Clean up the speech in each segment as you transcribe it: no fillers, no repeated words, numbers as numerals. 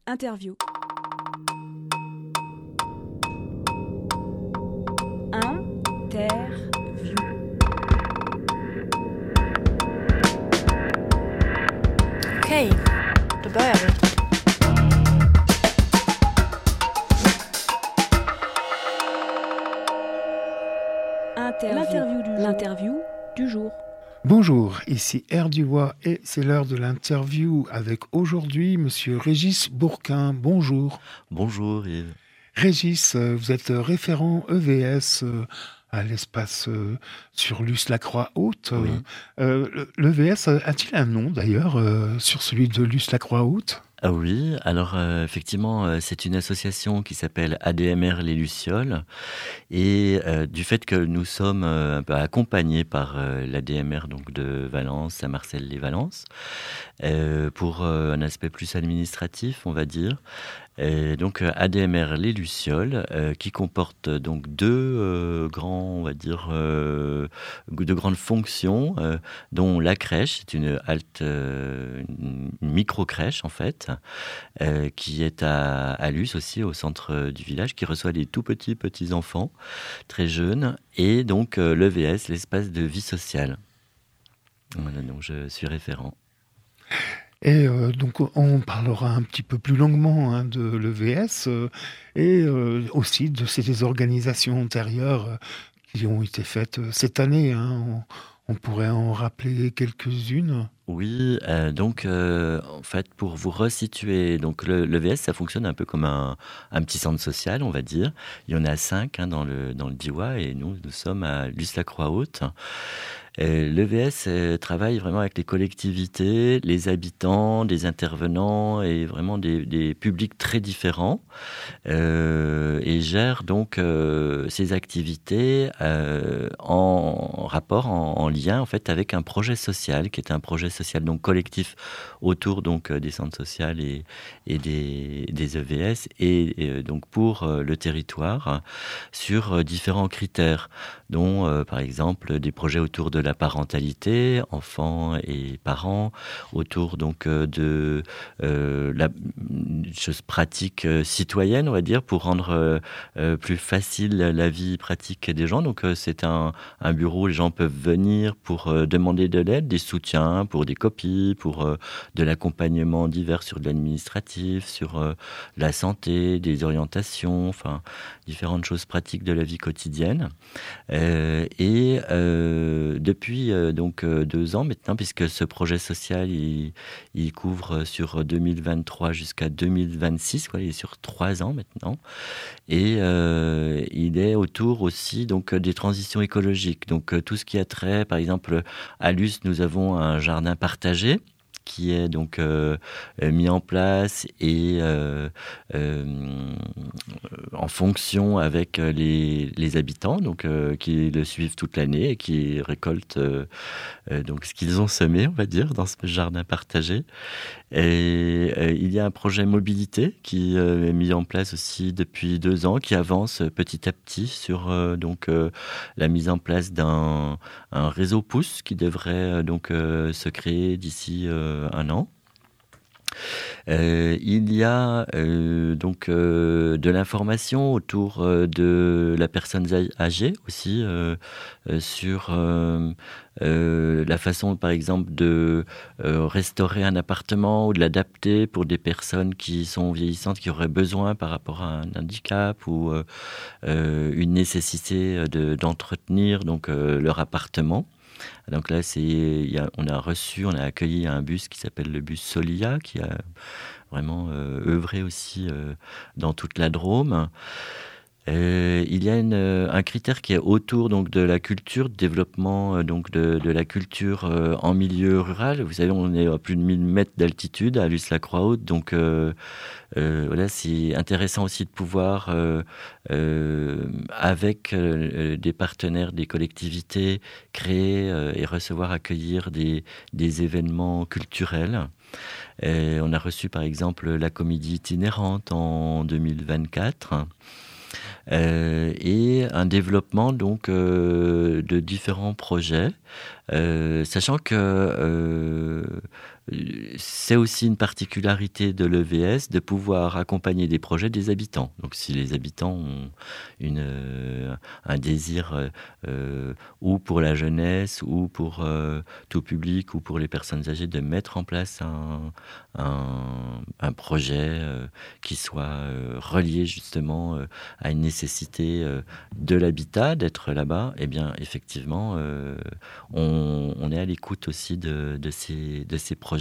Interview. Interview. Okej, då börjar vi. L'interview du jour. Bonjour, ici R. Dubois et c'est l'heure de l'interview avec aujourd'hui Monsieur Régis Bourquin. Bonjour. Bonjour Yves. Régis, vous êtes référent EVS à l'espace sur Luce-la-Croix-Haute. Oui. L'EVS a-t-il un nom d'ailleurs sur celui de Luce-la-Croix-Haute ? Ah oui, alors effectivement, c'est une association qui s'appelle ADMR Les Lucioles et du fait que nous sommes un peu accompagnés par l'ADMR donc de Valence, Saint-Marcel-les-Valences, pour un aspect plus administratif, on va dire. Et donc ADMR Les Lucioles, qui comporte donc deux grands, on va dire, de grandes fonctions, dont la crèche, c'est une micro-crèche en fait, qui est à Luce aussi, au centre du village, qui reçoit des tout petits enfants, très jeunes, et donc l'EVS, l'espace de vie sociale. Voilà, donc je suis référent. Et donc on parlera un petit peu plus longuement de l'EVS et aussi de ces organisations antérieures qui ont été faites cette année. On pourrait en rappeler quelques-unes. Oui, donc en fait pour vous resituer, donc l'EVS ça fonctionne un peu comme un petit centre social, on va dire. Il y en a 5 dans le Diois et nous sommes à Luce-la-Croix-Haute. L'EVS travaille vraiment avec les collectivités, les habitants, des intervenants et vraiment des publics très différents et gère donc ces activités en rapport, en lien en fait avec un projet social qui est un projet social donc collectif autour donc des centres sociaux et des EVS et donc pour le territoire sur différents critères dont par exemple des projets autour de la parentalité, enfants et parents, autour donc de la chose pratique citoyenne, on va dire, pour rendre plus facile la vie pratique des gens. Donc c'est un bureau où les gens peuvent venir pour demander de l'aide, des soutiens, pour des copies, pour de l'accompagnement divers sur de l'administratif, sur la santé, des orientations, enfin différentes choses pratiques de la vie quotidienne. Et depuis donc 2 ans maintenant, puisque ce projet social il couvre sur 2023 jusqu'à 2026, quoi, il est sur 3 ans maintenant, et il est autour aussi donc des transitions écologiques. Donc tout ce qui a trait, par exemple, à Luce, nous avons un jardin partagé qui est donc mis en place et en fonction avec les habitants, donc qui le suivent toute l'année et qui récoltent donc ce qu'ils ont semé, on va dire, dans ce jardin partagé. Et il y a un projet mobilité qui est mis en place aussi depuis 2 ans, qui avance petit à petit sur donc la mise en place d'un réseau pouce qui devrait donc se créer d'ici 1 an. Il y a donc de l'information autour de la personne âgée aussi sur la façon par exemple de restaurer un appartement ou de l'adapter pour des personnes qui sont vieillissantes, qui auraient besoin par rapport à un handicap ou une nécessité d'entretenir donc leur appartement. Donc là, on a accueilli un bus qui s'appelle le bus Solia, qui a vraiment œuvré aussi dans toute la Drôme. Il y a un critère qui est autour donc de la culture, de développement donc de la culture en milieu rural. Vous savez, on est à plus de 1000 mètres d'altitude à Luce-la-Croix-Haute, donc voilà, c'est intéressant aussi de pouvoir avec des partenaires, des collectivités, créer et accueillir des événements culturels. On a reçu par exemple la comédie itinérante en 2024. Et un développement donc de différents projets Sachant que c'est aussi une particularité de l'EVS de pouvoir accompagner des projets des habitants. Donc si les habitants ont un désir ou pour la jeunesse ou pour tout public ou pour les personnes âgées de mettre en place un projet qui soit relié justement à une nécessité de l'habitat, d'être là-bas, eh bien effectivement on est à l'écoute aussi de ces projets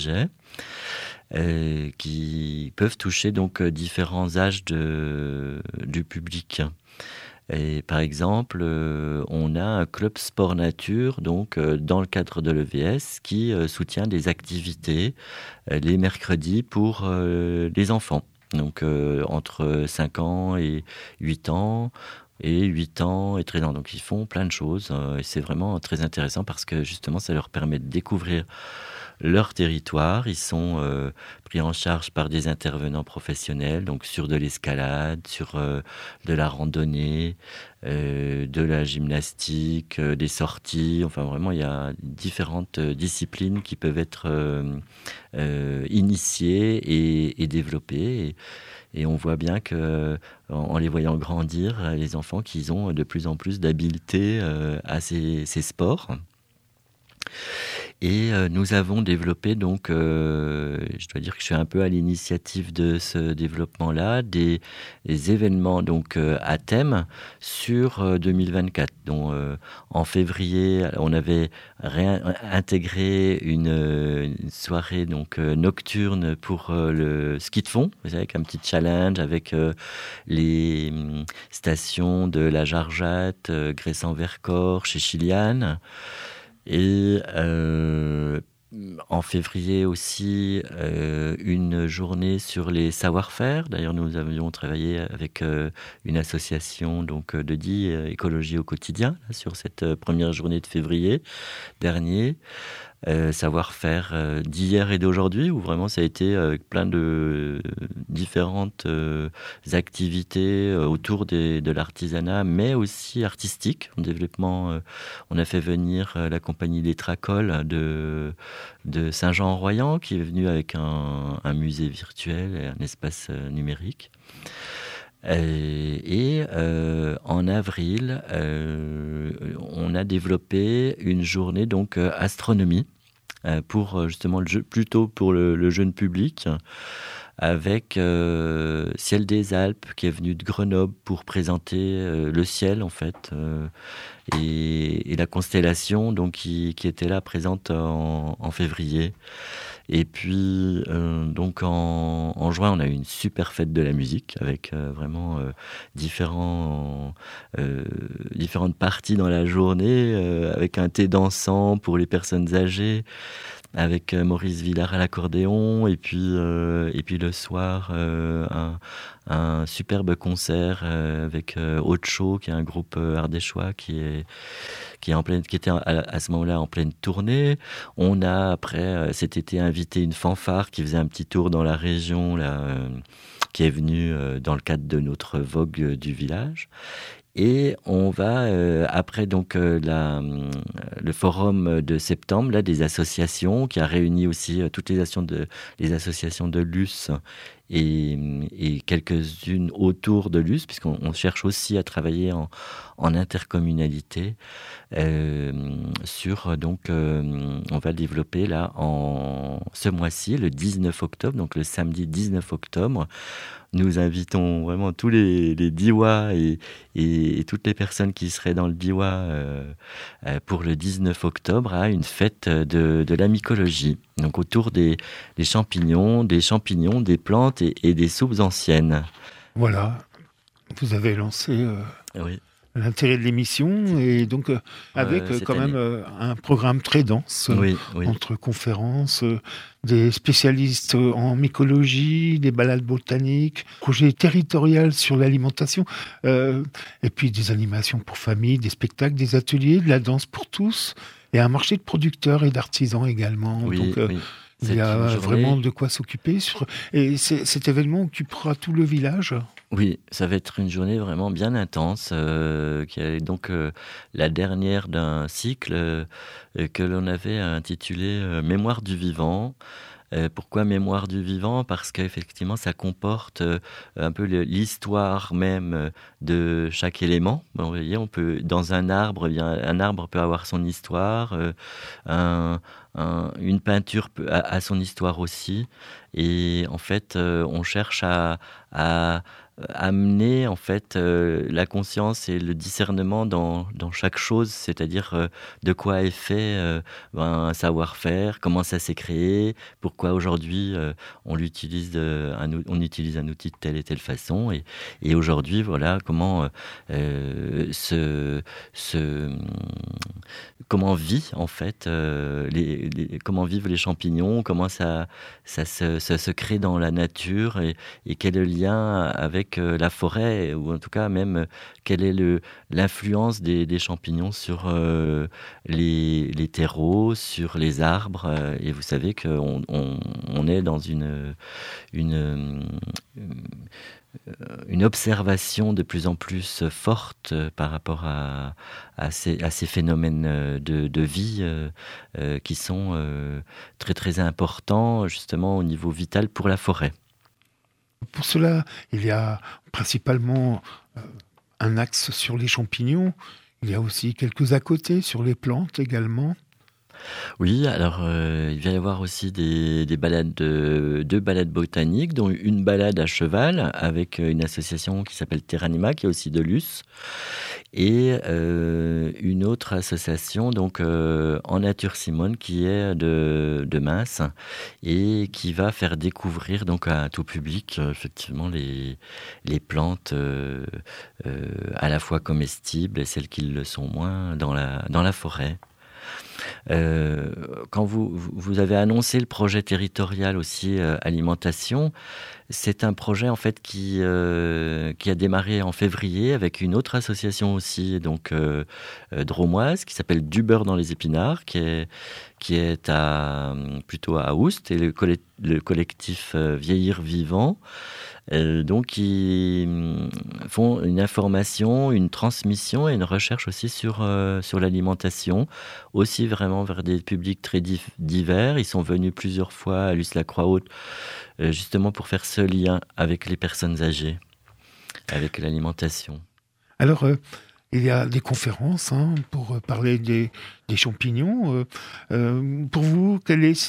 qui peuvent toucher donc différents âges du public. Et par exemple, on a un club sport nature donc dans le cadre de l'EVS qui soutient des activités les mercredis pour les enfants. Donc entre 5 ans et 8 ans. Et 8 ans et 13 ans. Donc ils font plein de choses et c'est vraiment très intéressant parce que justement ça leur permet de découvrir leur territoire. Ils sont pris en charge par des intervenants professionnels, donc sur de l'escalade, sur de la randonnée, de la gymnastique, des sorties. Enfin vraiment il y a différentes disciplines qui peuvent être initiées et développées. Et on voit bien que, en les voyant grandir, les enfants, qu'ils ont de plus en plus d'habileté à ces sports. Et nous avons développé, donc, je dois dire que je suis un peu à l'initiative de ce développement-là, des événements donc, à thème sur 2024. Donc, en février, on avait intégré une soirée donc, nocturne pour le ski de fond, vous savez, avec un petit challenge avec les stations de la Jarjatte, Gressan-Vercors, chez Chiliane. Et en février aussi, une journée sur les savoir-faire. D'ailleurs, nous avions travaillé avec une association donc, de DI, Écologie au quotidien, là, sur cette première journée de février dernier. Savoir-faire d'hier et d'aujourd'hui, où vraiment ça a été avec plein de différentes activités autour de l'artisanat, mais aussi artistique. En développement, on a fait venir la compagnie des Tracoles de Saint-Jean-en-Royans, qui est venue avec un musée virtuel et un espace numérique. Et en avril, on a développé une journée donc astronomie pour justement plutôt pour le jeune public, avec Ciel des Alpes qui est venu de Grenoble pour présenter le ciel en fait et la constellation donc qui était là présente en février. Et puis, donc en juin, on a eu une super fête de la musique avec vraiment différentes parties dans la journée, avec un thé dansant pour les personnes âgées, avec Maurice Villard à l'accordéon, et puis le soir, un superbe concert avec Ocho, qui est un groupe ardéchois qui était à ce moment-là en pleine tournée. On a après cet été invité une fanfare qui faisait un petit tour dans la région là, qui est venue dans le cadre de notre Vogue du village. Et on va, après donc le forum de septembre, là, des associations, qui a réuni aussi toutes les associations de Luce et quelques-unes autour de Luce, puisqu'on cherche aussi à travailler en intercommunalité. Donc, on va développer là, ce mois-ci, le 19 octobre, donc le samedi 19 octobre, nous invitons vraiment tous les Diois et toutes les personnes qui seraient dans le Diois pour le 19 octobre à une fête de la mycologie. Donc autour des champignons, des plantes et des soupes anciennes. Voilà, vous avez lancé oui. l'intérêt de l'émission et donc avec quand même un programme très dense oui. entre conférences, des spécialistes en mycologie, des balades botaniques, projets territoriaux sur l'alimentation et puis des animations pour familles, des spectacles, des ateliers, de la danse pour tous et un marché de producteurs et d'artisans également. Oui, donc oui. Il y a vraiment de quoi s'occuper. Et cet événement occupera tout le village? Oui, ça va être une journée vraiment bien intense, qui est donc la dernière d'un cycle que l'on avait intitulé Mémoire du vivant. Pourquoi Mémoire du vivant? Parce qu'effectivement, ça comporte un peu l'histoire même de chaque élément. Bon, vous voyez, on peut, dans un arbre, un arbre peut avoir son histoire, une peinture a son histoire aussi. Et en fait, on cherche à amener en fait la conscience et le discernement dans chaque chose, c'est-à-dire de quoi est fait un savoir-faire, comment ça s'est créé, pourquoi aujourd'hui on utilise un outil de telle et telle façon, et aujourd'hui voilà comment comment vit en fait comment vivent les champignons, comment ça se crée dans la nature, et quel est le lien avec la forêt, ou en tout cas même quelle est l'influence des champignons sur les terreaux, sur les arbres. Et vous savez qu'on est dans une observation de plus en plus forte par rapport à ces phénomènes de vie qui sont très très importants justement au niveau vital pour la forêt. Pour cela, il y a principalement un axe sur les champignons. Il y a aussi quelques à côté sur les plantes également. Oui, alors il va y avoir aussi deux balades botaniques, dont une balade à cheval avec une association qui s'appelle Terranima, qui est aussi de Luce, et une autre association donc en nature Simone qui est de Mince, et qui va faire découvrir donc à tout public effectivement les plantes à la fois comestibles et celles qui le sont moins dans la forêt. Quand vous avez annoncé le projet territorial aussi alimentation, c'est un projet en fait qui a démarré en février avec une autre association aussi, donc dromoise, qui s'appelle Du beurre dans les épinards, qui est plutôt à Oust, et le collectif Vieillir Vivant. Donc ils font une information, une transmission et une recherche aussi sur l'alimentation, aussi vraiment vers des publics très divers. Ils sont venus plusieurs fois à Luce-la-Croix-Haute justement pour faire ce lien avec les personnes âgées, avec l'alimentation. Alors, il y a des conférences pour parler des champignons. Pour vous, quelle est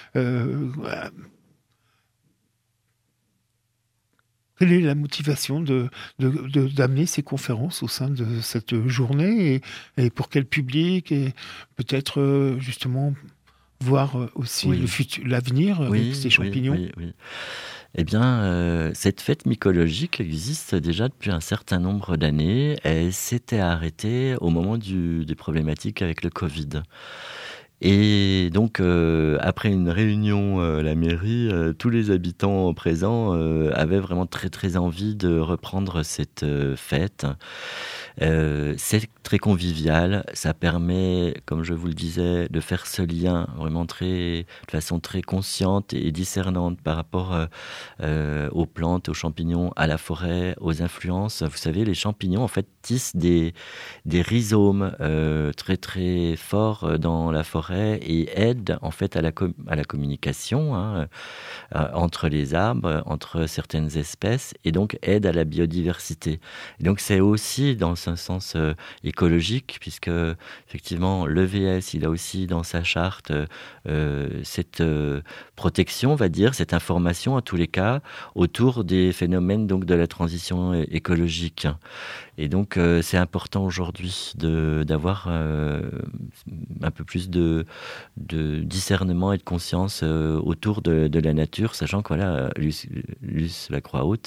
quelle est la motivation d'amener ces conférences au sein de cette journée, et pour quel public, et peut-être justement voir aussi l'avenir avec ces champignons? Oui. Eh bien, cette fête mycologique existe déjà depuis un certain nombre d'années. Elle s'était arrêtée au moment des problématiques avec le Covid. Et donc, après une réunion à la mairie, tous les habitants présents avaient vraiment très très envie de reprendre cette fête. C'est très convivial, ça permet, comme je vous le disais, de faire ce lien vraiment de façon très consciente et discernante par rapport aux plantes, aux champignons, à la forêt, aux influences. Vous savez, les champignons en fait tissent des rhizomes très très forts dans la forêt, et aident en fait à la communication entre les arbres, entre certaines espèces, et donc aident à la biodiversité. Et donc c'est aussi dans un sens écologique, puisque effectivement le VS il a aussi dans sa charte cette protection, on va dire, cette information en tous les cas autour des phénomènes donc de la transition écologique. Et donc c'est important aujourd'hui d'avoir un peu plus de discernement et de conscience autour de la nature, sachant que voilà, Luce-la-Croix-Haute,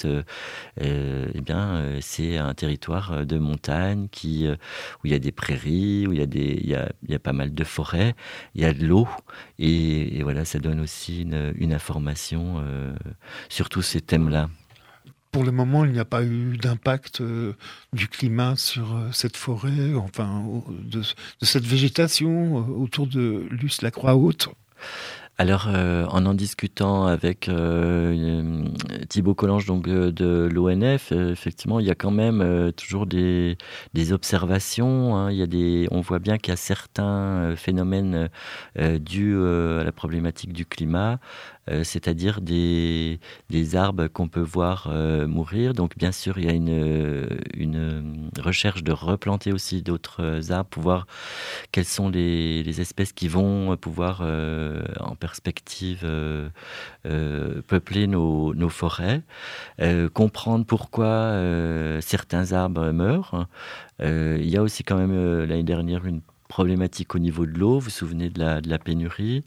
c'est un territoire de montagne où il y a des prairies, où il y a pas mal de forêts, il y a de l'eau, et voilà, ça donne aussi une information sur tous ces thèmes-là. Pour le moment, il n'y a pas eu d'impact du climat sur cette forêt, enfin de cette végétation autour de Luce-la-Croix-Haute. Alors, en discutant avec Thibaut Collange donc, de l'ONF, effectivement, il y a quand même toujours des observations. Hein. On voit bien qu'il y a certains phénomènes dus à la problématique du climat, c'est-à-dire des arbres qu'on peut voir mourir. Donc, bien sûr, il y a une recherche de replanter aussi d'autres arbres pour voir quelles sont les espèces qui vont pouvoir, en perspective, peupler nos forêts, comprendre pourquoi certains arbres meurent. Il y a aussi quand même l'année dernière une problématique au niveau de l'eau, vous vous souvenez de la pénurie,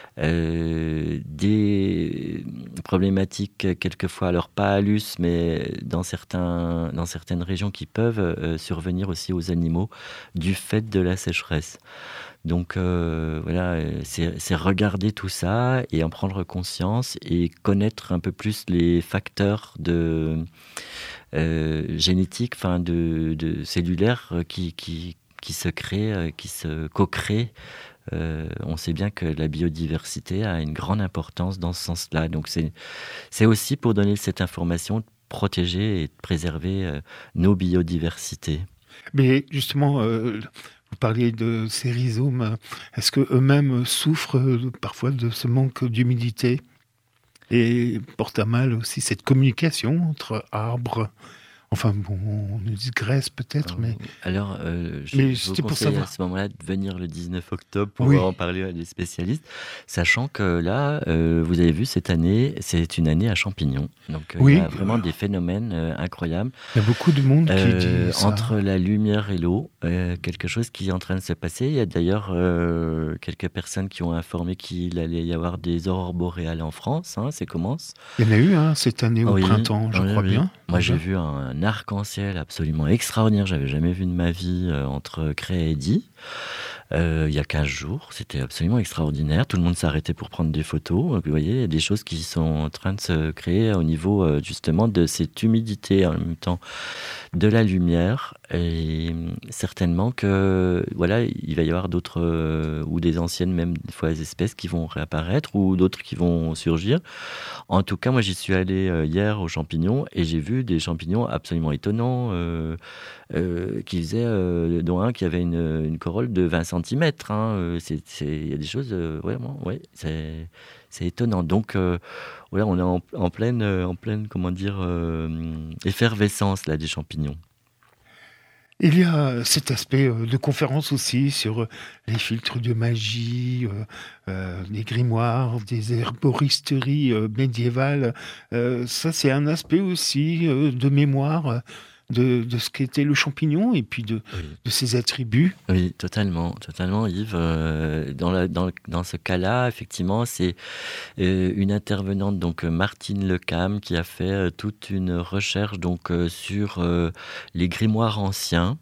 des problématiques quelquefois, alors pas à l'us, mais dans certaines régions qui peuvent survenir aussi aux animaux du fait de la sécheresse. Donc voilà, c'est regarder tout ça et en prendre conscience et connaître un peu plus les facteurs génétiques, enfin de cellulaires qui se créent, qui se co-créent. On sait bien que la biodiversité a une grande importance dans ce sens-là. Donc c'est aussi pour donner cette information, de protéger et de préserver nos biodiversités. Mais justement, vous parliez de ces rhizomes. Est-ce qu'eux-mêmes souffrent parfois de ce manque d'humidité et portent à mal aussi cette communication entre arbres? Enfin bon, on nous digresse peut-être, mais... Alors, mais je vous c'était pour conseille savoir. à ce moment-là de venir le 19 octobre pour Oui. en parler à des spécialistes, sachant que là, vous avez vu, cette année, c'est une année à champignons. Donc, Oui. il y a vraiment des phénomènes incroyables. Il y a beaucoup de monde qui dit ça. Entre la lumière et l'eau, quelque chose qui est en train de se passer. Il y a d'ailleurs quelques personnes qui ont informé qu'il allait y avoir des aurores boréales en France, hein, ça commence. Il y en a eu cette année au Oui, printemps, je oui, crois oui. bien. Moi, j'ai Déjà. vu un arc-en-ciel absolument extraordinaire. J'avais jamais vu de ma vie entre Cré et Die. Il y a 15 jours, c'était absolument extraordinaire. Tout le monde s'arrêtait pour prendre des photos. Donc, vous voyez, il y a des choses qui sont en train de se créer au niveau justement de cette humidité, en même temps de la lumière. Et certainement que voilà, il va y avoir d'autres ou des anciennes même des fois des espèces qui vont réapparaître ou d'autres qui vont surgir. En tout cas, moi j'y suis allé hier aux champignons et j'ai vu des champignons absolument étonnants qui faisaient, dont un qui avait une corolle de 20 cm. Hein. Il y a des choses vraiment, ouais, c'est étonnant. Donc voilà, on est en pleine comment dire, effervescence là des champignons. Il y a cet aspect de conférence aussi sur les filtres de magie, les grimoires, des herboristeries médiévales. Ça, c'est un aspect aussi de mémoire de ce qu'était le champignon et puis de ses attributs. Oui, totalement, Yves. Dans ce cas-là, effectivement, c'est une intervenante, donc Martine Lecam, qui a fait toute une recherche donc sur les grimoires anciens.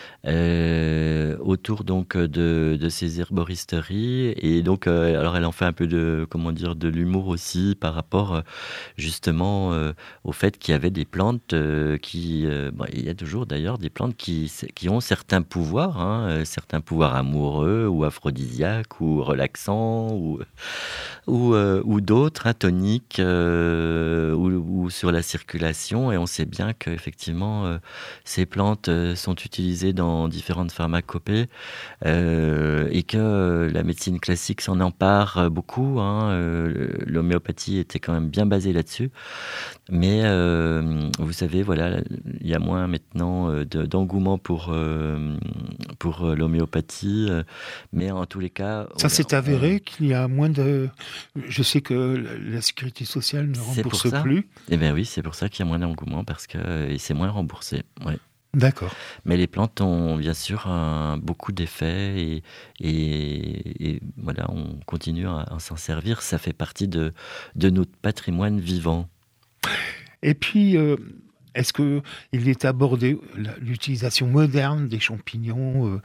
Autour donc de ces herboristeries et donc alors elle en fait un peu de l'humour aussi par rapport justement au fait qu'il y avait des plantes il y a toujours d'ailleurs des plantes qui ont certains pouvoirs, certains pouvoirs amoureux ou aphrodisiaques ou relaxants ou d'autres toniques ou sur la circulation, et on sait bien qu'effectivement ces plantes sont utilisées dans différentes pharmacopées et que la médecine classique s'en empare beaucoup. L'homéopathie était quand même bien basée là-dessus. Mais vous savez, voilà, il y a moins maintenant d'engouement pour l'homéopathie. Mais en tous les cas... Ça s'est avéré qu'il y a moins de... Je sais que la sécurité sociale ne rembourse plus. Eh bien oui, c'est pour ça qu'il y a moins d'engouement parce que c'est moins remboursé. Ouais. D'accord. Mais les plantes ont bien sûr beaucoup d'effets et voilà, on continue à s'en servir. Ça fait partie de notre patrimoine vivant. Et puis, est-ce qu'il est abordé l'utilisation moderne des champignons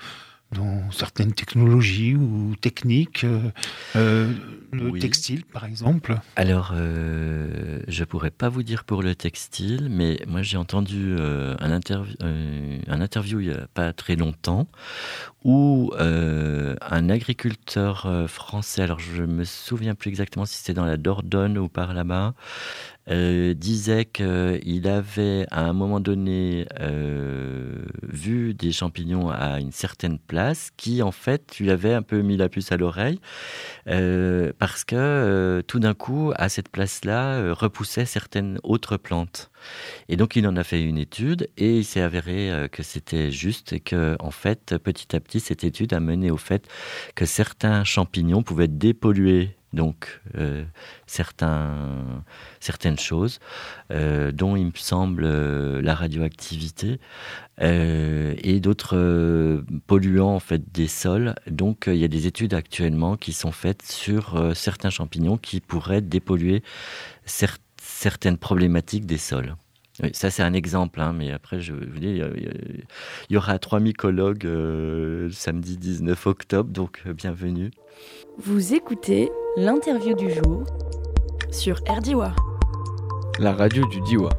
dans certaines technologies ou techniques, le Oui. textile par exemple. Alors, je pourrais pas vous dire pour le textile, mais moi j'ai entendu un interview il y a pas très longtemps où un agriculteur français, alors je me souviens plus exactement si c'était dans la Dordogne ou par là-bas, disait qu'il avait à un moment donné vu des champignons à une certaine place qui en fait lui avait un peu mis la puce à l'oreille parce que tout d'un coup à cette place-là repoussaient certaines autres plantes. Et donc il en a fait une étude et il s'est avéré que c'était juste et que en fait petit à petit cette étude a mené au fait que certains champignons pouvaient dépolluer donc certaines choses dont il me semble la radioactivité et d'autres polluants en fait des sols. Donc il y a des études actuellement qui sont faites sur certains champignons qui pourraient dépolluer certaines problématiques des sols. Oui, ça c'est un exemple, hein, mais après je vous dis, il y aura 3 mycologues samedi 19 octobre, donc bienvenue. Vous écoutez l'interview du jour Sur RDIWA. La radio du Diois.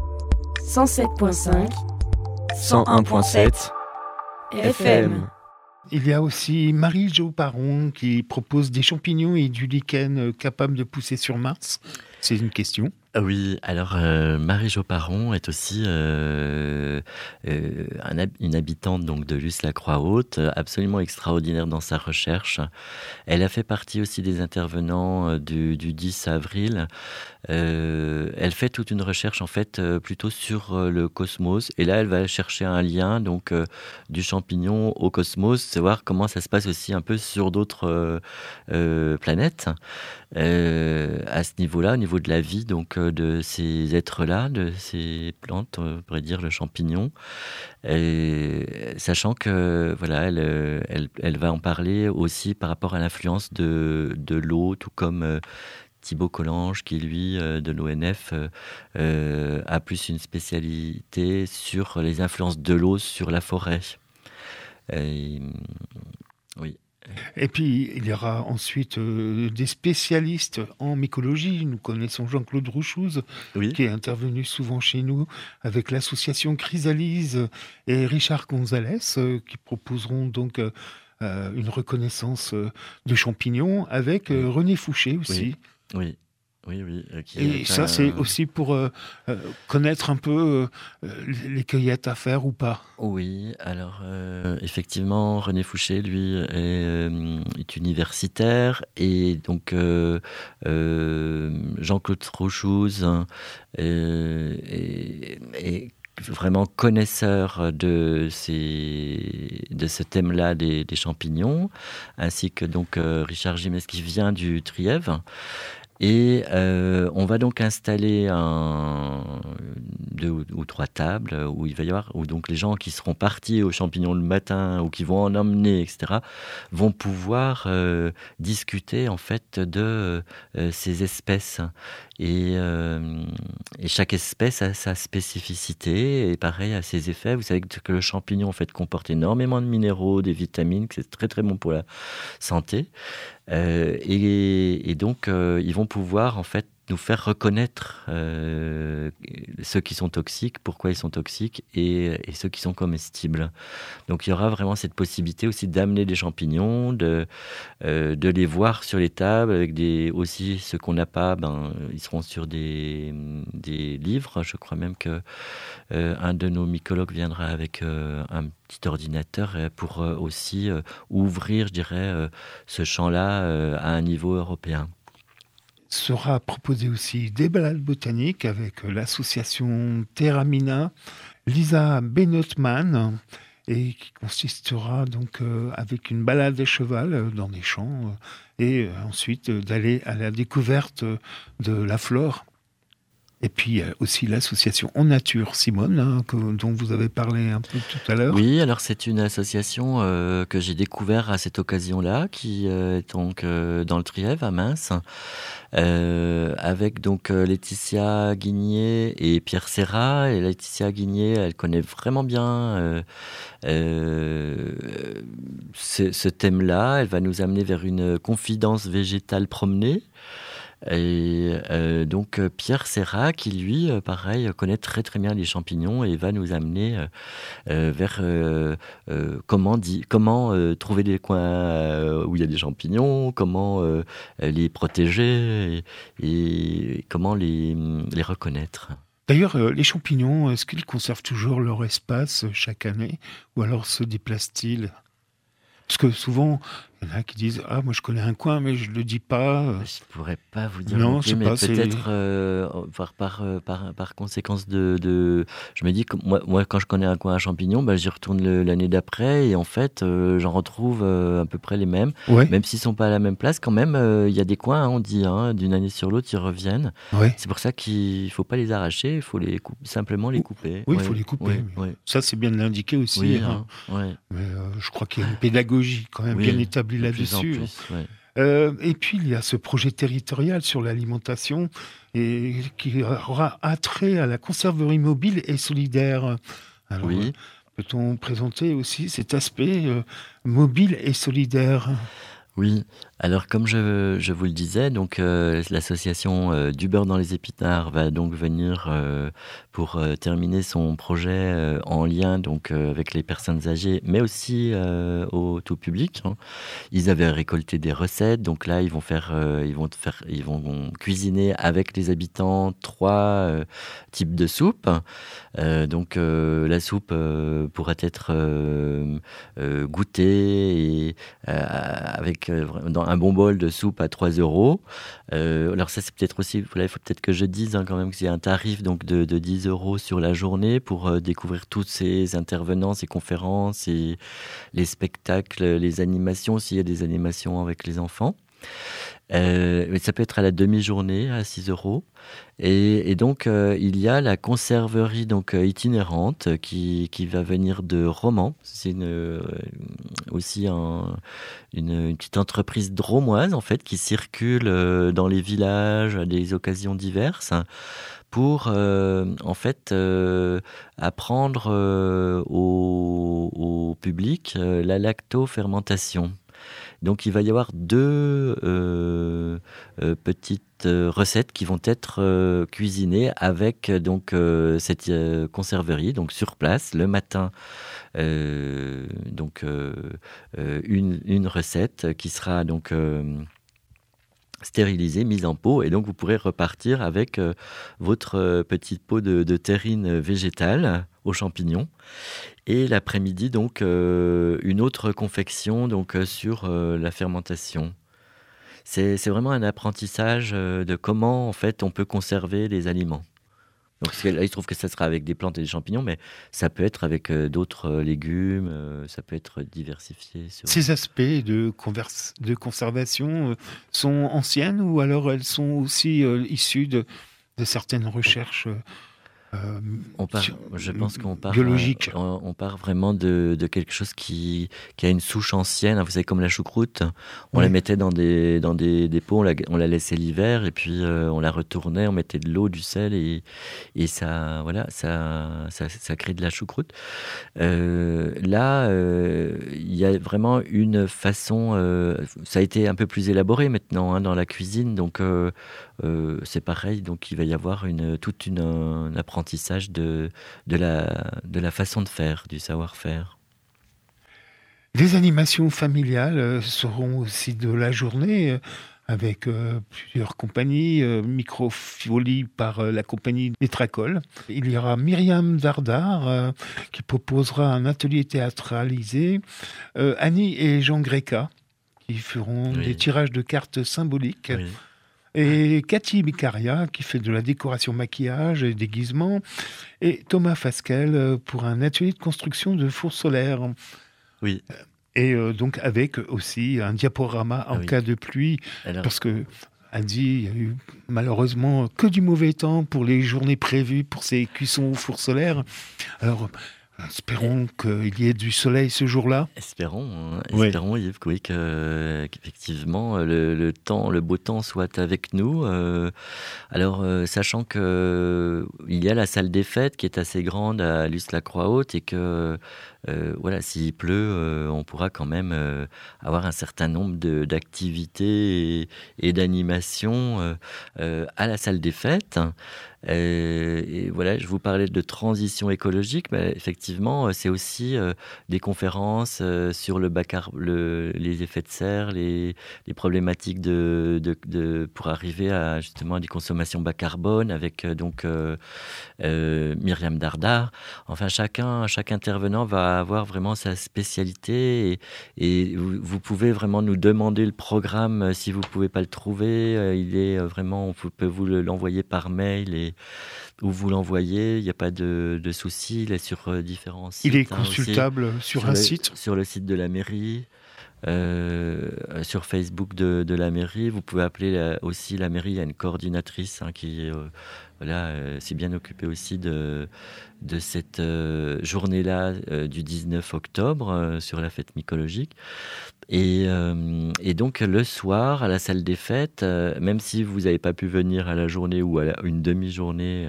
107.5 101.7 FM. Il y a aussi Marie-Jo Paron qui propose des champignons et du lichen capables de pousser sur Mars. C'est une question. Oui, alors Marie-Jo Paron est aussi une habitante donc de Luce-la-Croix-Haute, absolument extraordinaire dans sa recherche. Elle a fait partie aussi des intervenants du 10 avril. Elle fait toute une recherche en fait plutôt sur le cosmos. Et là, elle va chercher un lien donc du champignon au cosmos, savoir comment ça se passe aussi un peu sur d'autres planètes. À ce niveau-là, au niveau de la vie donc de ces êtres-là, de ces plantes, on pourrait dire le champignon, sachant que voilà, elle va en parler aussi par rapport à l'influence de l'eau, tout comme Thibaut Collange, qui lui, de l'ONF, a plus une spécialité sur les influences de l'eau sur la forêt. Oui. Et puis, il y aura ensuite des spécialistes en mycologie. Nous connaissons Jean-Claude Rouchouz, Oui. qui est intervenu souvent chez nous, avec l'association Chrysalise et Richard Gonzalez, qui proposeront donc une reconnaissance de champignons, avec René Fouché aussi. Oui. Et ça, c'est aussi pour connaître un peu les cueillettes à faire ou pas. Oui, alors effectivement, René Fouché, lui, est universitaire et donc Jean-Claude Rouchouz est vraiment connaisseur de ce thème-là des champignons, ainsi que donc Richard Gimès qui vient du Trièves. Et on va donc installer 2 ou 3 tables où il va y avoir, où donc les gens qui seront partis aux champignons le matin ou qui vont en emmener, etc., vont pouvoir discuter en fait de ces espèces. Et chaque espèce a sa spécificité et pareil a ses effets. Vous savez que le champignon en fait comporte énormément de minéraux, des vitamines, que c'est très très bon pour la santé. Et donc ils vont pouvoir en fait nous faire reconnaître ceux qui sont toxiques, pourquoi ils sont toxiques et ceux qui sont comestibles. Donc il y aura vraiment cette possibilité aussi d'amener des champignons, de les voir sur les tables, avec aussi ceux qu'on n'a pas, ils seront sur des livres. Je crois même que un de nos mycologues viendra avec un petit ordinateur pour aussi ouvrir, je dirais, ce champ-là à un niveau européen. Sera proposé aussi des balades botaniques avec l'association Terramina, Lisa Benotman, et qui consistera donc avec une balade à cheval dans des champs et ensuite d'aller à la découverte de la flore. Et puis, il y a aussi l'association En Nature, Simone, dont vous avez parlé un peu tout à l'heure. Oui, alors c'est une association que j'ai découvert à cette occasion-là, qui est donc dans le Trièves, à Mins, avec donc Laetitia Guigné et Pierre Serra. Et Laetitia Guigné, elle connaît vraiment bien ce thème-là. Elle va nous amener vers une confidence végétale promenée. Et donc Pierre Serra, qui lui, pareil, connaît très très bien les champignons et va nous amener vers comment trouver des coins où il y a des champignons, comment les protéger et comment les reconnaître. D'ailleurs, les champignons, est-ce qu'ils conservent toujours leur espace chaque année ou alors se déplacent-ils ? Parce que souvent, il y en a qui disent « Ah, moi je connais un coin, mais je ne le dis pas. » Je ne pourrais pas vous dire non plus, c'est mais pas, peut-être par conséquence de... Je me dis que moi, quand je connais un coin à champignons, j'y retourne l'année d'après et en fait, j'en retrouve à peu près les mêmes. Ouais. Même s'ils ne sont pas à la même place, quand même, il y a des coins, on dit, d'une année sur l'autre, ils reviennent. Ouais. C'est pour ça qu'il ne faut pas les arracher, il faut simplement les couper. Oui, il faut les couper. Ça, c'est bien de l'indiquer aussi. Oui, Mais je crois qu'il y a une pédagogie quand même bien établie là-dessus. Et puis, il y a ce projet territorial sur l'alimentation et qui aura attrait à la conserverie mobile et solidaire. Alors, peut-on présenter aussi cet aspect mobile et solidaire ? Oui, alors comme je vous le disais, donc l'association du beurre dans les épinards va donc venir pour terminer son projet en lien donc avec les personnes âgées, mais aussi au tout public. Ils avaient récolté des recettes, donc là ils vont cuisiner avec les habitants 3 types de soupes. Donc la soupe pourrait être goûtée et avec dans un bon bol de soupe à 3 €. Alors ça, c'est peut-être aussi, il faut peut-être que je dise quand même qu'il y a un tarif donc de 10 € sur la journée pour découvrir tous ces intervenants, ces conférences, et les spectacles, les animations, s'il y a des animations avec les enfants. Mais ça peut être à la demi-journée à 6 €. Et donc il y a la conserverie donc itinérante qui va venir de Romans. C'est aussi une petite entreprise dromoise en fait qui circule dans les villages à des occasions diverses pour en fait apprendre au public la lactofermentation. Donc il va y avoir 2 petites recettes qui vont être cuisinées avec donc cette conserverie, donc sur place le matin. Donc une recette qui sera donc stérilisée, mise en pot, et donc vous pourrez repartir avec votre petite pot de terrine végétale aux champignons. Et l'après-midi, donc, une autre confection donc, sur la fermentation. C'est vraiment un apprentissage de comment, en fait, on peut conserver les aliments. Donc là, il se trouve que ça sera avec des plantes et des champignons, mais ça peut être avec d'autres légumes, ça peut être diversifié. Ces aspects de conservation sont anciennes ou alors elles sont aussi issues de certaines recherches je pense qu'on part biologique. On part vraiment de quelque chose qui a une souche ancienne. Vous savez, comme la choucroute, on la mettait dans des pots, on la laissait l'hiver et puis on la retournait, on mettait de l'eau, du sel et ça crée de la choucroute. Là, il y a vraiment une façon. Ça a été un peu plus élaboré maintenant dans la cuisine, donc c'est pareil. Donc il va y avoir un apprentissage de la façon de faire, du savoir-faire. Les animations familiales seront aussi de la journée avec plusieurs compagnies, Microfolie par la compagnie des Tracoles. Il y aura Myriam Dardar qui proposera un atelier théâtralisé, Annie et Jean Greca qui feront des tirages de cartes symboliques. Oui. Et Cathy Beccaria, qui fait de la décoration maquillage et déguisement, et Thomas Fasquelle pour un atelier de construction de fours solaires. Oui. Et donc avec aussi un diaporama en cas de pluie, parce que a dit il y a eu malheureusement que du mauvais temps pour les journées prévues pour ces cuissons au four solaire. Alors, espérons qu'il y ait du soleil ce jour-là. Espérons, Oui. Yves, oui, qu'effectivement le beau temps soit avec nous. Sachant que il y a la salle des fêtes qui est assez grande à Luce-la-Croix-Haute et que s'il pleut, on pourra quand même avoir un certain nombre d'activités et d'animations à la salle des fêtes. Et voilà, je vous parlais de transition écologique, mais effectivement, c'est aussi des conférences sur les effets de serre, les problématiques pour arriver à justement à des consommations bas carbone avec Myriam Dardar. Enfin, chaque intervenant va avoir vraiment sa spécialité et vous pouvez vraiment nous demander le programme si vous pouvez pas le trouver. Il est vraiment, on peut vous l'envoyer par mail où vous l'envoyez, il n'y a pas de souci, il est sur différents sites. Il est consultable sur un site. Sur le site de la mairie, sur Facebook de la mairie. Vous pouvez appeler aussi la mairie, il y a une coordinatrice qui s'est bien occupée aussi de cette journée-là du 19 octobre sur la fête mycologique. Et donc le soir à la salle des fêtes, même si vous n'avez pas pu venir à la journée ou à une demi-journée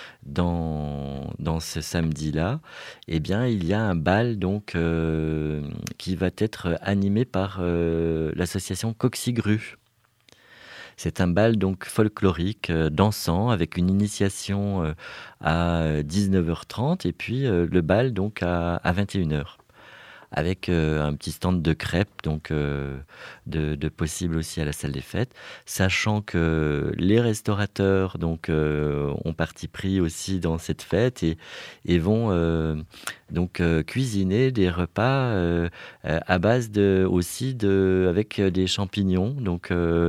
dans ce samedi-là, eh bien il y a un bal donc qui va être animé par l'association Coxigru. C'est un bal donc folklorique, dansant, avec une initiation à 19h30 et puis le bal donc à 21h. Avec un petit stand de crêpes, donc de possible aussi à la salle des fêtes, sachant que les restaurateurs donc ont parti pris aussi dans cette fête et vont cuisiner des repas à base avec des champignons. Donc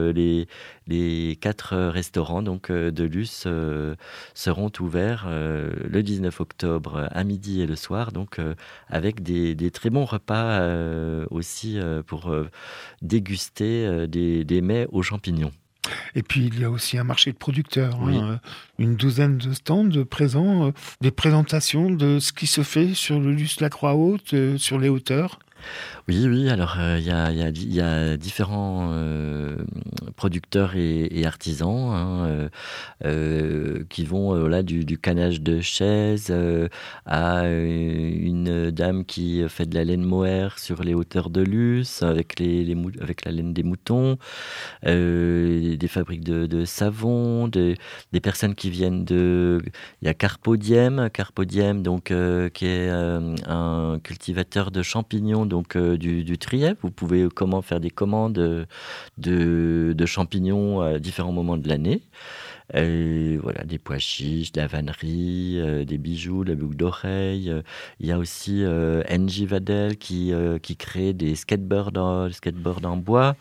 les 4 restaurants de Luce seront ouverts le 19 octobre à midi et le soir, donc avec des très bons repas aussi pour déguster des mets aux champignons. Et puis il y a aussi un marché de producteurs, Oui. Une douzaine de stands présents, des présentations de ce qui se fait sur le Luce-la-Croix-Haute, sur les hauteurs. Oui. Alors il y a différents producteurs et artisans qui vont du canage de chaises à une dame qui fait de la laine mohair sur les hauteurs de Luce avec avec la laine des moutons, des fabriques de savon, des personnes qui viennent il y a Carpodiem donc qui est un cultivateur de champignons donc du Trièves. Vous pouvez faire des commandes de champignons à différents moments de l'année. Des pois chiches, de la vannerie, des bijoux, de la boucle d'oreille. Il y a aussi Angie Vadel qui crée des skateboards en bois.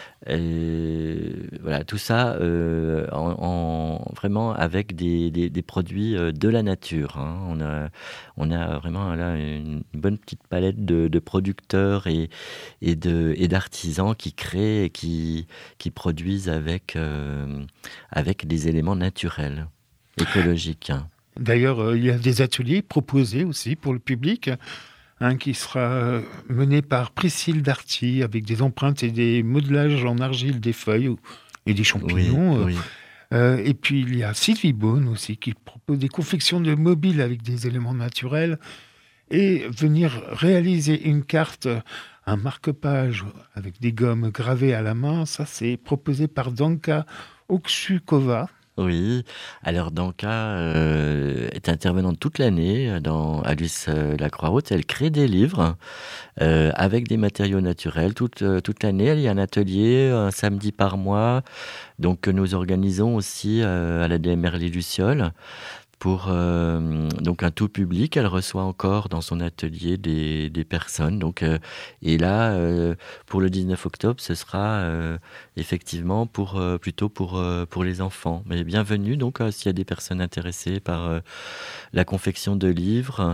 Tout ça vraiment avec des produits de la nature. On a vraiment là une bonne petite palette de producteurs et d'artisans qui créent et qui produisent avec des éléments naturels, écologiques. D'ailleurs, il y a des ateliers proposés aussi pour le public, qui sera mené par Priscille Darty avec des empreintes et des modelages en argile des feuilles et des champignons. Oui. Et puis il y a Sylvie Beaune aussi qui propose des confections de mobiles avec des éléments naturels et venir réaliser une carte, un marque-page avec des gommes gravées à la main. Ça, c'est proposé par Danka Oksukova. Oui, alors Danka est intervenante toute l'année à Luce-la-Croix-Haute. Elle crée des livres avec des matériaux naturels toute l'année. Il y a un atelier un samedi par mois donc, que nous organisons aussi à la DMR Les Lucioles. Pour donc un tout public, elle reçoit encore dans son atelier des personnes. Donc, et là, pour le 19 octobre, ce sera effectivement plutôt pour les enfants. Mais bienvenue donc s'il y a des personnes intéressées par la confection de livres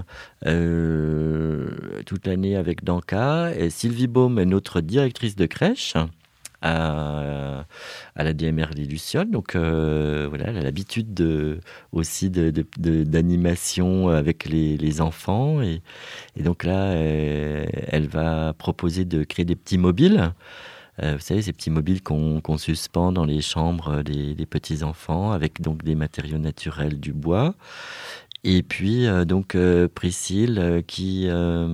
toute l'année avec Danka. Et Sylvie Baume est notre directrice de crèche à la DMR Les Lucioles. Donc voilà, elle a l'habitude aussi d'animation avec les enfants. Et donc là, elle va proposer de créer des petits mobiles. Vous savez, ces petits mobiles qu'on suspend dans les chambres des petits-enfants avec donc des matériaux naturels, du bois. Et puis, Priscille qui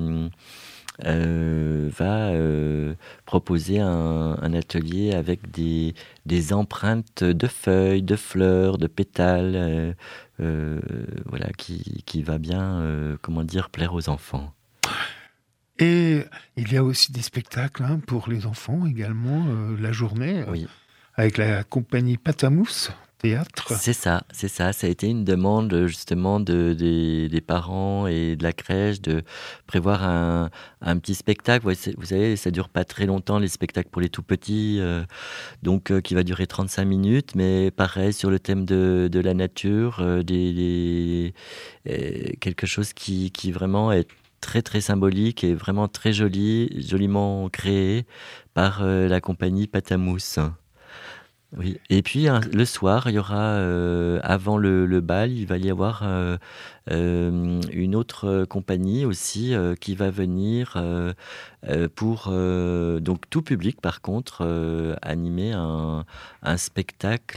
va proposer un atelier avec des empreintes de feuilles, de fleurs, de pétales, voilà, qui va bien, plaire aux enfants. Et il y a aussi des spectacles pour les enfants également, la journée, oui. Avec la compagnie Patamousse Théâtre. C'est ça. Ça a été une demande justement des parents et de la crèche de prévoir un petit spectacle. Vous savez, ça dure pas très longtemps, les spectacles pour les tout petits, qui va durer 35 minutes, mais pareil sur le thème de la nature, quelque chose qui vraiment est très très symbolique et vraiment très joliment créé par la compagnie Patamousse. Oui. Et puis le soir, il y aura avant le bal, il va y avoir une autre compagnie aussi qui va venir pour donc tout public par contre animer un spectacle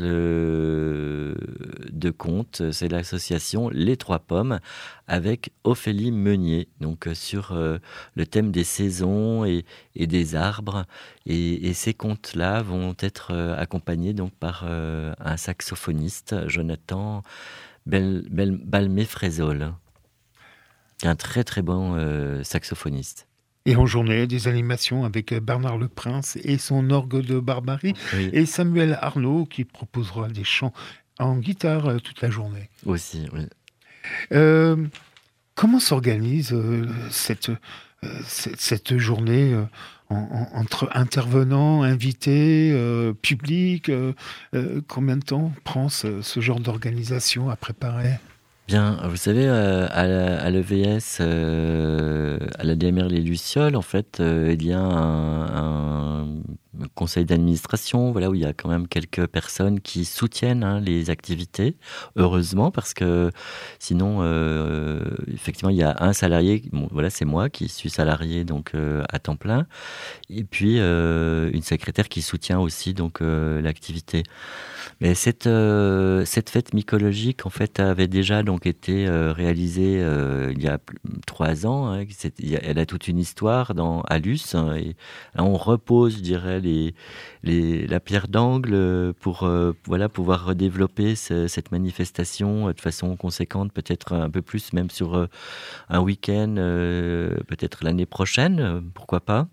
de contes. C'est l'association Les Trois Pommes avec Ophélie Meunier, donc sur le thème des saisons et des arbres. Et ces contes-là vont être accompagnés donc par un saxophoniste, Jonathan Balmé-Frézol, qui est un très très bon saxophoniste. Et en journée, des animations avec Bernard Leprince et son orgue de Barbarie, oui. Et Samuel Arnaud qui proposera des chants en guitare toute la journée. Aussi, oui. Comment s'organise cette journée entre intervenants, invités, public, combien de temps prend ce genre d'organisation à préparer ? Bien, vous savez, à l'EVS, à la DMR Les Lucioles, en fait, il y a un conseil d'administration, voilà, où il y a quand même quelques personnes qui soutiennent les activités, heureusement, parce que sinon, effectivement, il y a un salarié, bon, voilà, c'est moi qui suis salarié donc à temps plein, et puis une secrétaire qui soutient aussi donc l'activité. Mais cette fête mycologique, en fait, avait déjà donc été réalisée il y a 3 ans. Hein, elle a toute une histoire à Luce. Hein, et là, on repose, je dirais, la pierre d'angle pour pouvoir redévelopper cette manifestation de façon conséquente, peut-être un peu plus, même sur un week-end, peut-être l'année prochaine, pourquoi pas.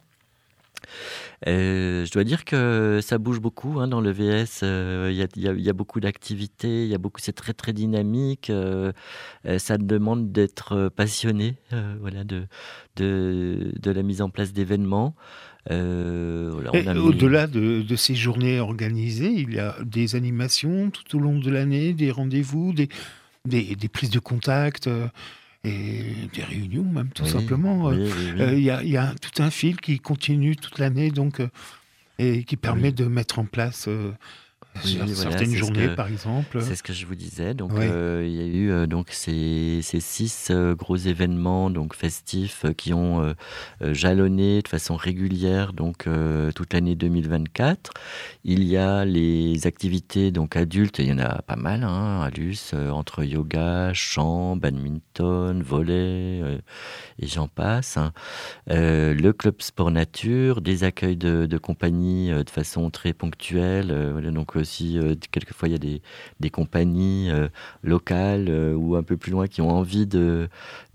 Je dois dire que ça bouge beaucoup dans le VS. Il y a beaucoup d'activités, c'est très très dynamique. Ça demande d'être passionné, voilà, de la mise en place d'événements. Au-delà de ces journées organisées, il y a des animations tout au long de l'année, des rendez-vous, des prises de contact. Et des réunions même, tout simplement. Oui. Y a tout un fil qui continue toute l'année, donc, et qui permet de mettre en place certaines journées, par exemple. C'est ce que je vous disais. Donc, il y a eu donc ces 6 gros événements donc festifs qui ont jalonné de façon régulière donc toute l'année 2024. Il y a les activités donc adultes, il y en a pas mal à Luce, entre yoga, chant, badminton, volley et j'en passe. Le club sport nature, des accueils de compagnie de façon très ponctuelle, donc aussi quelquefois il y a des compagnies locales ou un peu plus loin qui ont envie de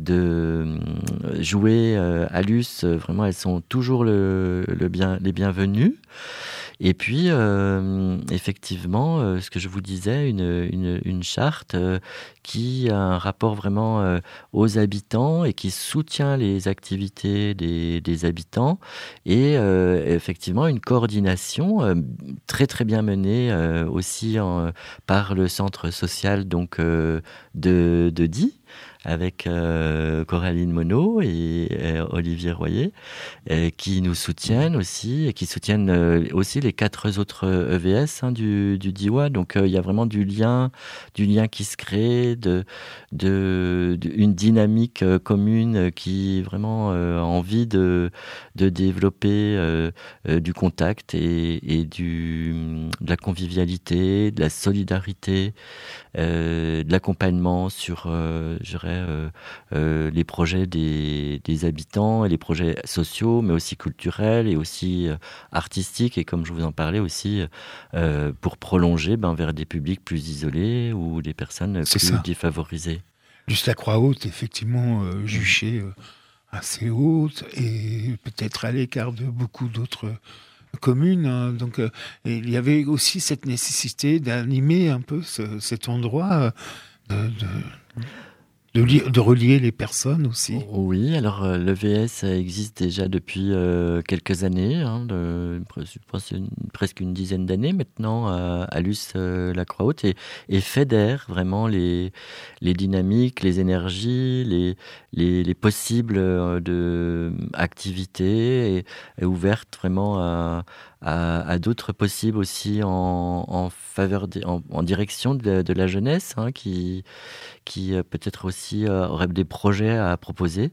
jouer à Luce. Vraiment, elles sont toujours les bienvenues. Et puis, effectivement, ce que je vous disais, une charte qui a un rapport vraiment aux habitants et qui soutient les activités des habitants et effectivement une coordination très très bien menée aussi par le centre social donc de Die, avec Coraline Monod et Olivier Royer, qui nous soutiennent aussi et qui soutiennent aussi les 4 autres EVS du DIWA. Donc il y a vraiment du lien qui se crée, une dynamique commune qui vraiment a envie de développer du contact et de la convivialité, de la solidarité, de l'accompagnement sur les projets des habitants et les projets sociaux, mais aussi culturels et aussi artistiques, et comme je vous en parlais aussi, pour prolonger vers des publics plus isolés ou des personnes plus défavorisées. Juste la Croix-Haute, effectivement, juchée assez haute et peut-être à l'écart de beaucoup d'autres communes. Hein. Donc, il y avait aussi cette nécessité d'animer un peu cet endroit, de relier les personnes aussi. Oui, alors l'EVS existe déjà depuis quelques années, je pense presque une dizaine d'années maintenant, à Luce la Croix-Haute, et fédère vraiment les dynamiques, les énergies, les possibles activités, et ouvertes vraiment à d'autres possibles aussi en faveur en direction de la jeunesse, qui peut-être aussi aurait des projets à proposer.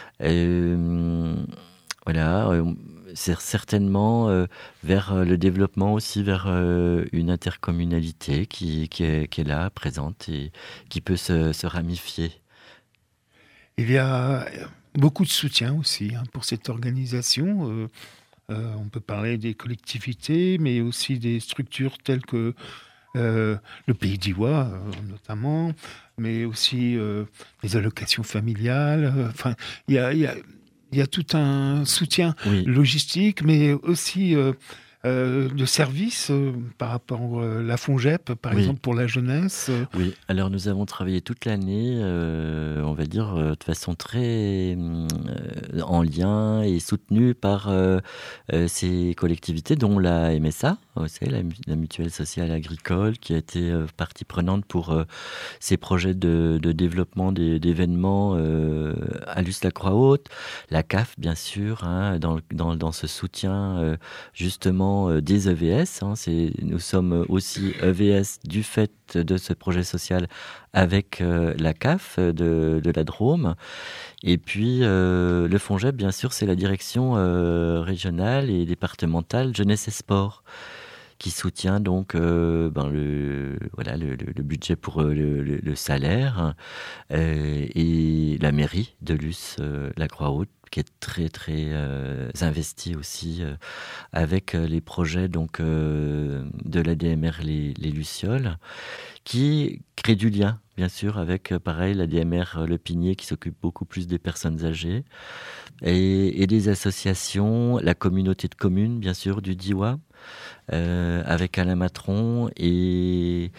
Voilà, c'est certainement vers le développement aussi, vers une intercommunalité qui est là, présente, et qui peut se ramifier. Il y a beaucoup de soutien aussi pour cette organisation. On peut parler des collectivités, mais aussi des structures telles que le Pays d'Iwa, notamment, mais aussi les allocations familiales. Enfin, il y a tout un soutien logistique, mais aussi de services par rapport à la FONGEP, par exemple, pour la jeunesse. Oui, alors nous avons travaillé toute l'année, on va dire, de façon très en lien et soutenue par ces collectivités, dont la MSA, la Mutuelle Sociale Agricole, qui a été partie prenante pour ces projets de développement d'événements à Luce-la-Croix-Haute, la CAF, bien sûr, dans ce soutien justement des EVS. Nous sommes aussi EVS du fait de ce projet social avec la CAF de la Drôme. Et puis le FONGEP, bien sûr, c'est la direction régionale et départementale Jeunesse et Sport, qui soutient donc le budget pour le salaire, et la mairie de Luce la Croix-Haute, qui est très très investi aussi avec les projets donc de l'ADMR les Lucioles, qui crée du lien bien sûr avec pareil l'ADMR Le Pinier, qui s'occupe beaucoup plus des personnes âgées, et des associations, la communauté de communes bien sûr du DIWA, avec Alain Matron, et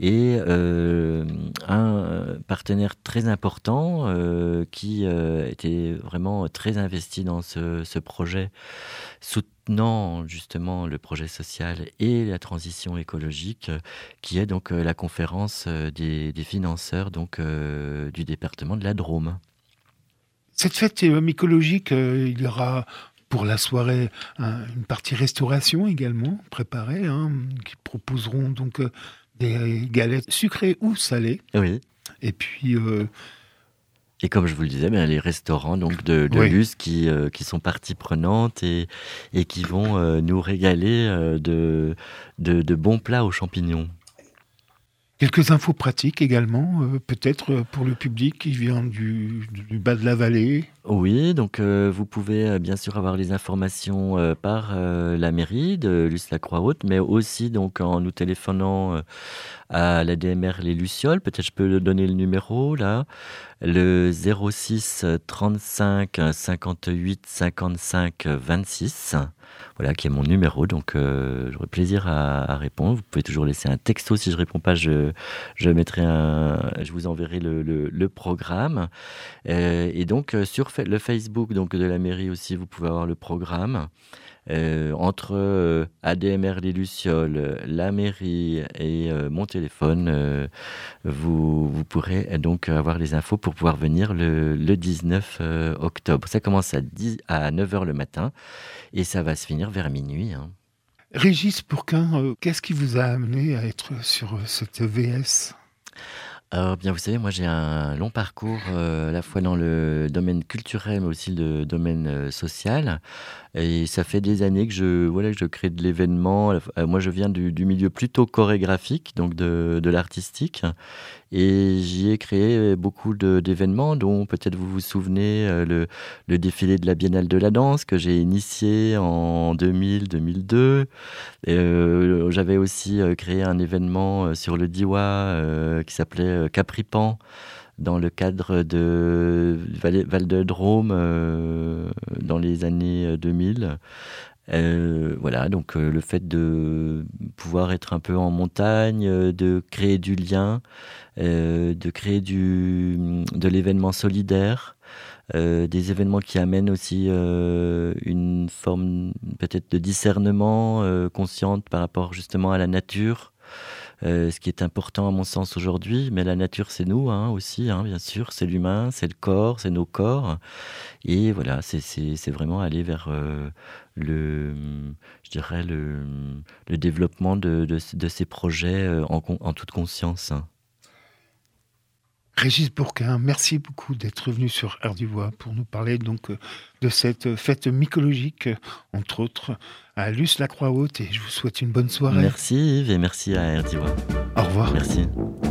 un partenaire très important qui était vraiment très investi dans ce projet, soutenant justement le projet social et la transition écologique, qui est donc la conférence des financeurs donc, du département de la Drôme. Cette fête mycologique, il y aura pour la soirée une partie restauration également préparée, qui proposeront donc des galettes sucrées ou salées. Oui. Et puis et comme je vous le disais, les restaurants donc de Luce qui sont partie prenante et qui vont nous régaler de bons plats aux champignons. Quelques infos pratiques également, peut-être pour le public qui vient du bas de la vallée. Oui, donc vous pouvez bien sûr avoir les informations par la mairie de Luce-la-Croix-Haute, mais aussi donc en nous téléphonant à l'ADMR Les Lucioles. Peut-être je peux donner le numéro là, le 06 35 58 55 26. Voilà, qui est mon numéro, donc j'aurai plaisir à répondre. Vous pouvez toujours laisser un texto, si je réponds pas, je vous enverrai le programme. Et donc sur le Facebook donc, de la mairie aussi, vous pouvez avoir le programme. Entre ADMR Les Lucioles, la mairie et mon téléphone, vous pourrez donc avoir les infos pour pouvoir venir le 19 octobre. Ça commence à 9h le matin et ça va se finir vers minuit. Hein. Régis Bourquin, qu'est-ce qui vous a amené à être sur cette VS ? Alors bien, vous savez, moi j'ai un long parcours à la fois dans le domaine culturel mais aussi le domaine social. Et ça fait des années que je crée de l'événement. Moi je viens du milieu plutôt chorégraphique, donc de l'artistique. Et j'y ai créé beaucoup d'événements dont peut-être vous vous souvenez, le défilé de la Biennale de la danse que j'ai initié en 2000-2002. J'avais aussi créé un événement sur le Diois qui s'appelait Capripan, dans le cadre de Val de Drôme dans les années 2000. Voilà, donc le fait de pouvoir être un peu en montagne, de créer du lien, de créer de l'événement solidaire, des événements qui amènent aussi une forme peut-être de discernement consciente par rapport justement à la nature. Ce qui est important à mon sens aujourd'hui, mais la nature c'est nous aussi, bien sûr, c'est l'humain, c'est le corps, c'est nos corps, et voilà, c'est vraiment aller vers le développement de ces projets en toute conscience. Régis Bourquin, merci beaucoup d'être venu sur Air du Bois pour nous parler donc de cette fête mycologique, entre autres, à Luce-la-Croix-Haute, et je vous souhaite une bonne soirée. Merci Yves et merci à Air du Bois. Au revoir. Merci.